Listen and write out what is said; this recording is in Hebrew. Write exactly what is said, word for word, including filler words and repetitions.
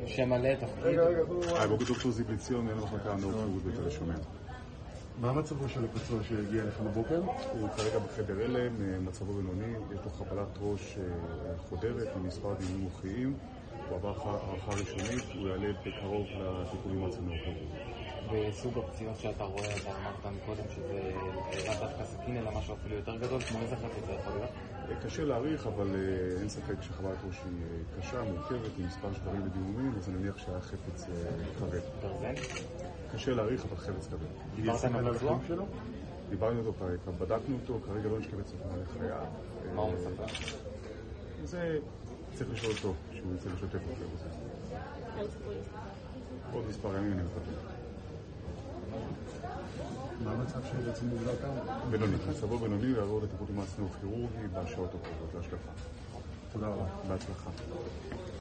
שם מלא, תפקיד. רגע, רגע, היי, בוקר דוקטור זיו בן-ציון, מנהל המחלקה הנוירוכירורגית בתל השומר. מה מצבו של הפצוע שהגיע לכם בבוקר? הוא כרגע בחדר הלם, מצבו בינוני, יש לו חבלת ראש חודרת ממספר דיונים מוחיים. הוא עבר הערכה ראשונית, הוא יעלה בקרוב לטיפולים הנוירוכירורגיים. וסוג הפציעות שאתה רואה, אתה אמרת מקודם שזה לא דווקא סכין אלא משהו אפילו יותר גדול, כמו איזה חפץ זה יכול להיות? קשה להעריך, אבל אין ספק שחבלת ראש היא קשה, מורכבת, עם מספר שברים ודימומים, אז אני מניח שהיה חפץ כבד. גרזן? קשה להעריך, אבל חפץ כבד. דיברת עם הפצוע? דיברנו אותו, בדקנו אותו, כרגע לא נשכבת סופר לחייו. מה הוא מספר? זה צריך לשאול אותו, שהוא יצא לשתף אותו בזה. עוד מספר ימים אני מקווה. מה המצב שבעצם מוגדר כאן? בינוני, מצבו בינוני לעבור לטיפול נמרץ נוירוכירורגי בשעות הקרובות להשגחה. תודה רבה. בהצלחה.